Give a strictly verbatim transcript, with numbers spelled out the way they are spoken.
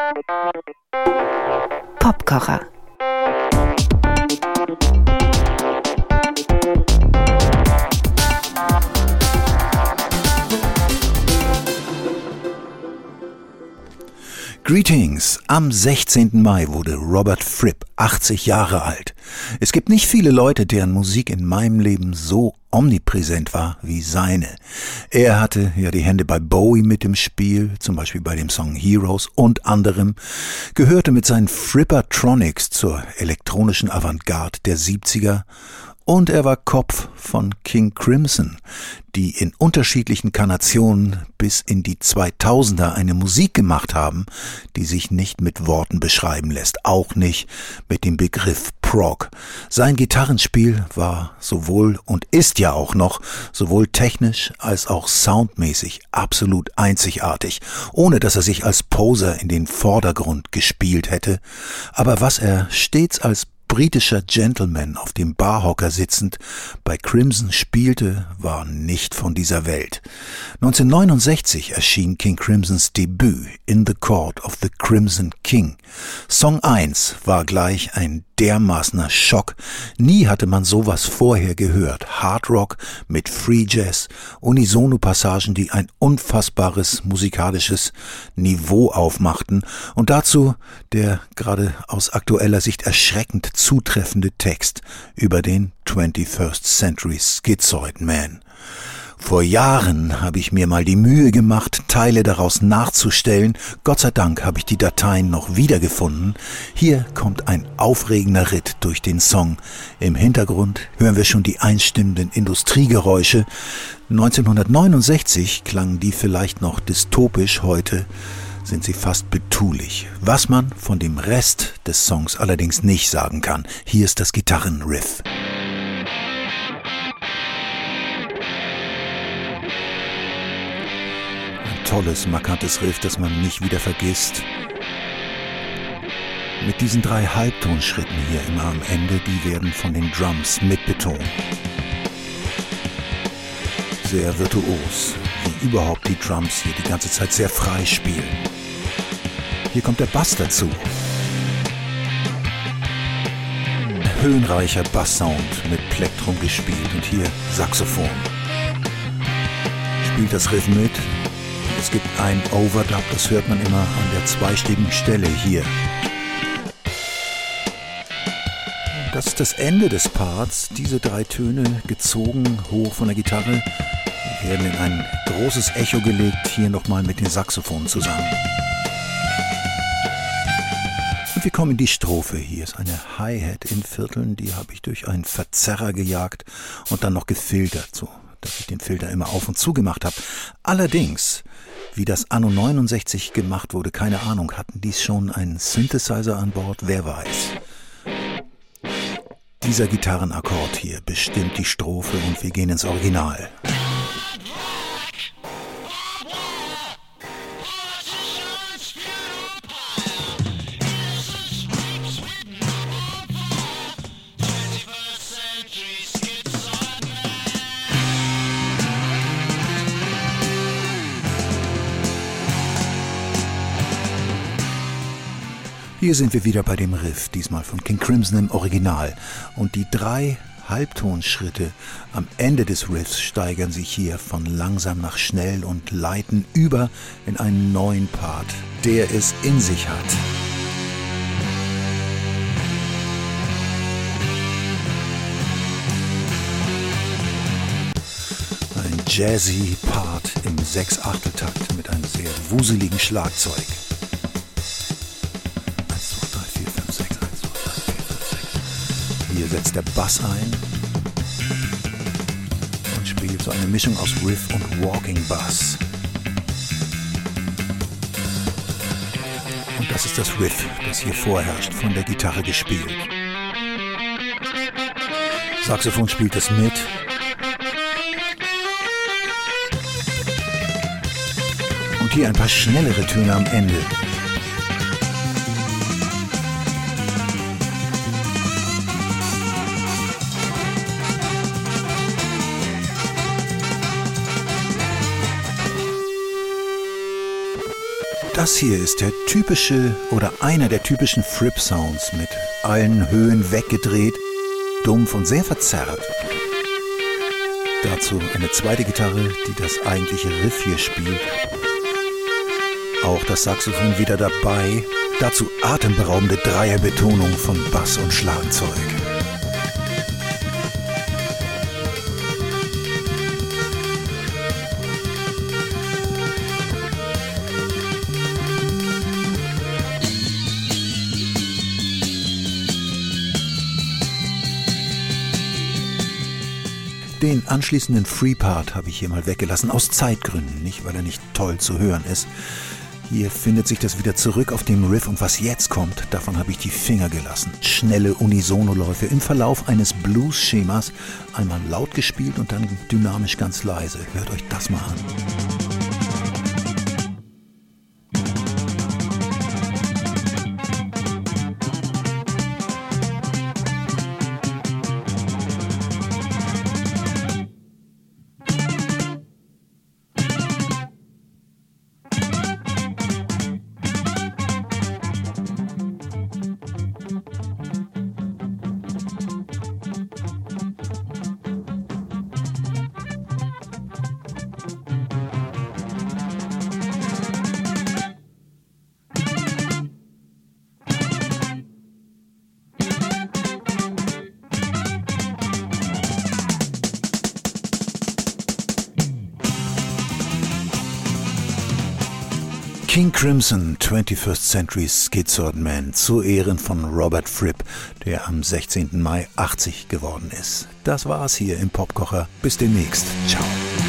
Popkocher. Greetings! Am sechzehnten Mai wurde Robert Fripp achtzig Jahre alt. Es gibt nicht viele Leute, deren Musik in meinem Leben so omnipräsent war wie seine. Er hatte ja die Hände bei Bowie mit im Spiel, zum Beispiel bei dem Song Heroes und anderem, gehörte mit seinen Frippertronics zur elektronischen Avantgarde der siebziger und er war Kopf von King Crimson, die in unterschiedlichen Karnationen bis in die zweitausender eine Musik gemacht haben, die sich nicht mit Worten beschreiben lässt, auch nicht mit dem Begriff Prog. Sein Gitarrenspiel war sowohl und ist ja auch noch sowohl technisch als auch soundmäßig absolut einzigartig, ohne dass er sich als Poser in den Vordergrund gespielt hätte, aber was er stets als britischer Gentleman auf dem Barhocker sitzend bei Crimson spielte, war nicht von dieser Welt. neunzehnhundertneunundsechzig erschien King Crimsons Debüt In the Court of the Crimson King. Song eins war gleich ein dermaßener Schock. Nie hatte man sowas vorher gehört. Hard Rock mit Free Jazz, Unisono-Passagen, die ein unfassbares musikalisches Niveau aufmachten und dazu der gerade aus aktueller Sicht erschreckend zutreffende Text über den twenty-first Century Schizoid Man. Vor Jahren habe ich mir mal die Mühe gemacht, Teile daraus nachzustellen. Gott sei Dank habe ich die Dateien noch wiedergefunden. Hier kommt ein aufregender Ritt durch den Song. Im Hintergrund hören wir schon die einstimmenden Industriegeräusche. neunzehnhundertneunundsechzig klangen die vielleicht noch dystopisch, heute sind sie fast betulich. Was man von dem Rest des Songs allerdings nicht sagen kann. Hier ist das Gitarrenriff. Tolles, markantes Riff, das man nicht wieder vergisst. Mit diesen drei Halbtonschritten hier immer am Ende, die werden von den Drums mitbetont. Sehr virtuos, wie überhaupt die Drums hier die ganze Zeit sehr frei spielen. Hier kommt der Bass dazu. Höhenreicher Basssound mit Plektrum gespielt und hier Saxophon. Spielt das Riff mit. Es gibt ein Overdub, das hört man immer an der zweistimmigen Stelle hier. Das ist das Ende des Parts. Diese drei Töne, gezogen hoch von der Gitarre, werden in ein großes Echo gelegt, hier nochmal mit den Saxophonen zusammen. Und wir kommen in die Strophe. Hier ist eine Hi-Hat in Vierteln, die habe ich durch einen Verzerrer gejagt und dann noch gefiltert, so dass ich den Filter immer auf und zu gemacht habe. Allerdings, wie das anno neunundsechzig gemacht wurde, keine Ahnung, hatten dies schon einen Synthesizer an Bord? Wer weiß. Dieser Gitarrenakkord hier bestimmt die Strophe und wir gehen ins Original. Hier sind wir wieder bei dem Riff, diesmal von King Crimson im Original. Und die drei Halbtonschritte am Ende des Riffs steigern sich hier von langsam nach schnell und leiten über in einen neuen Part, der es in sich hat. Ein jazzy Part im Sechs-Achtel-Takt mit einem sehr wuseligen Schlagzeug. Hier setzt der Bass ein und spielt so eine Mischung aus Riff und Walking Bass. Und das ist das Riff, das hier vorherrscht, von der Gitarre gespielt. Saxophon spielt es mit. Und hier ein paar schnellere Töne am Ende. Das hier ist der typische oder einer der typischen Fripp-Sounds mit allen Höhen weggedreht, dumpf und sehr verzerrt. Dazu eine zweite Gitarre, die das eigentliche Riff hier spielt. Auch das Saxophon wieder dabei. Dazu atemberaubende Dreierbetonung von Bass und Schlagzeug. Den anschließenden Free-Part habe ich hier mal weggelassen, aus Zeitgründen, nicht weil er nicht toll zu hören ist. Hier findet sich das wieder zurück auf dem Riff und was jetzt kommt, davon habe ich die Finger gelassen. Schnelle Unisono-Läufe im Verlauf eines Blues-Schemas, einmal laut gespielt und dann dynamisch ganz leise. Hört euch das mal an. King Crimson, twenty-first Century Schizoid Man, zu Ehren von Robert Fripp, der am sechzehnten Mai achtzig geworden ist. Das war's hier im Popkocher. Bis demnächst. Ciao.